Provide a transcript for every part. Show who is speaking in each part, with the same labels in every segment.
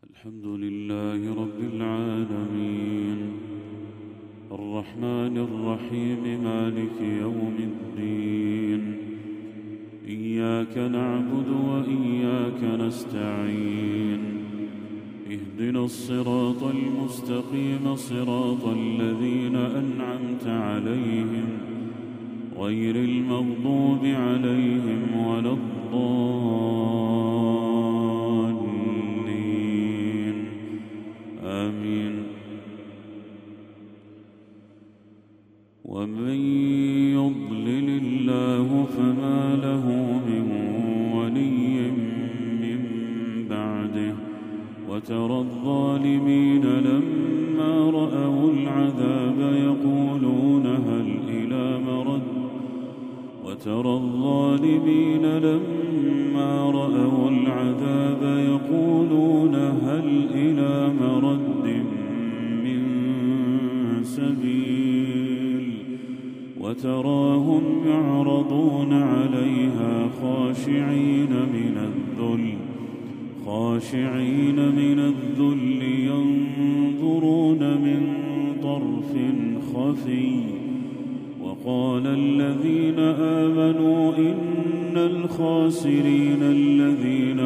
Speaker 1: الحمد لله رب العالمين الرحمن الرحيم مالك يوم الدين إياك نعبد وإياك نستعين اهدنا الصراط المستقيم صراط الذين أنعمت عليهم غير المغضوب عليهم ولا الضالين آمين. ومن يضلل الله فما له من ولي من بعده وترى الظالمين لما رأوا العذاب يقولون هل إلى مرد وترى الظالمين لما رأوا العذاب يقولون هل إلى مرد من سبيل وتراهم يعرضون عليها خاشعين من الذل ينظرون من طرف خفي وقال الذين آمنوا إن الخاسرين الذين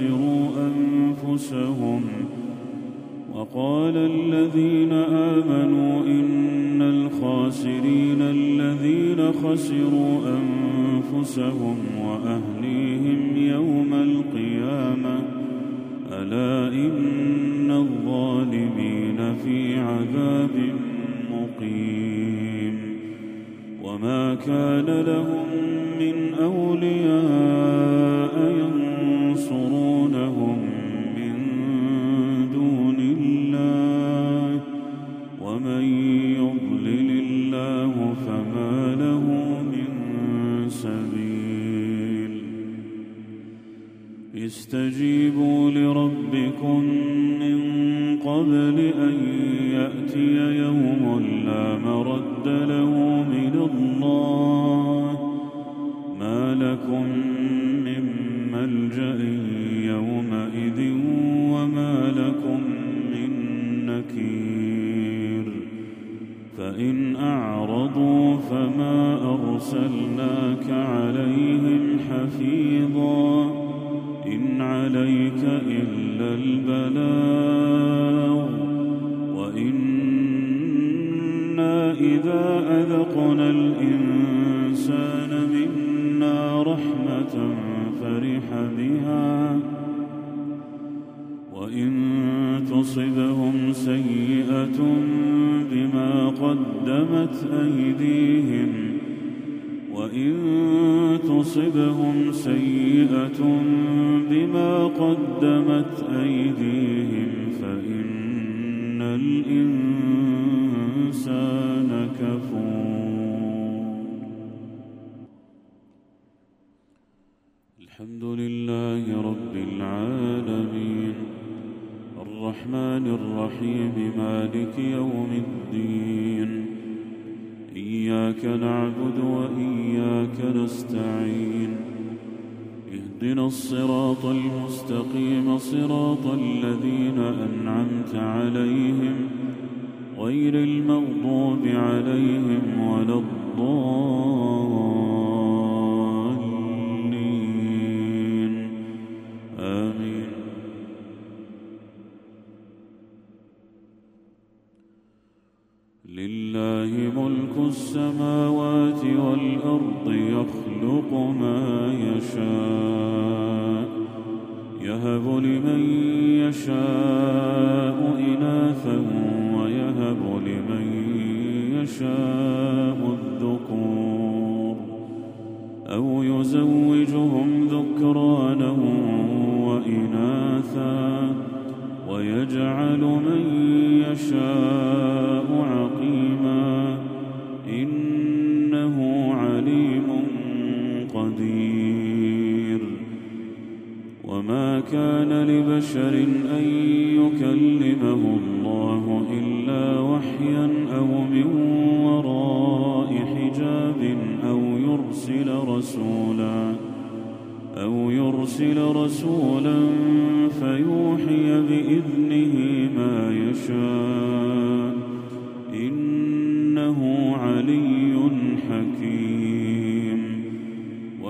Speaker 1: خسروا أنفسهم وأهليهم يوم القيامة ألا إن الظالمين في عذاب مقيم. وما كان لهم من أولياء ينصرونهم من دون الله ومن يضلل الله فما له من سبيل. استجيبوا لربكم من قبل أن يأتي يوم لا مرد له من الله ما لكم من ملجأ يومئذ وما لكم من نكير. فإن أعرضوا فما أرسلناك عليهم حفيظا إن عليك إلا البلاغ وإنا إذا أذقنا الإنسان منا رحمة فرح بها وإن تصبهم سيئة بما قدمت أيديهم فإن الإنسان كفور. الحمد لله رب العالمين الرحمن الرحيم مالك يوم الدين إياك نعبد وإياك نستعين اهدنا الصراط المستقيم صراط الذين أنعمت عليهم غير المغضوب عليهم ولا الضالين آمين. لله ملك السماوات والأرض يخلق ما يشاء يهب لمن يشاء إناثا ويهب لمن يشاء الذكور أو يزوجهم ذكرانا وإناثا ويجعل من يشاء عقيما إنه عليم قدير. وما كان لبشر أن يكلمه الله إلا وحيا أو من وراء حجاب أو يرسل رسولا فيوحي بإذنه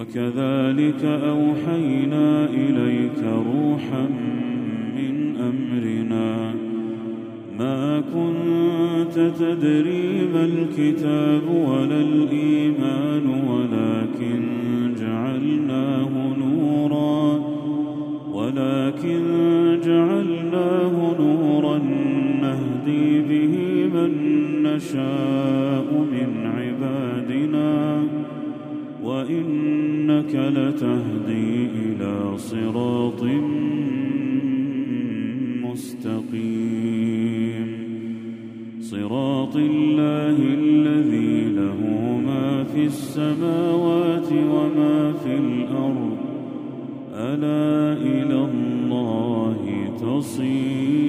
Speaker 1: وكذلك أوحينا إليك روحا من أمرنا ما كنت تدري ما الكتاب ولا الإيمان ولكن جعلناه نورا نهدي به من نشاء من عبادنا وإنك لتهدي إلى صراط مستقيم صراط الله الذي له ما في السماوات وما في الأرض ألا إلى الله تصير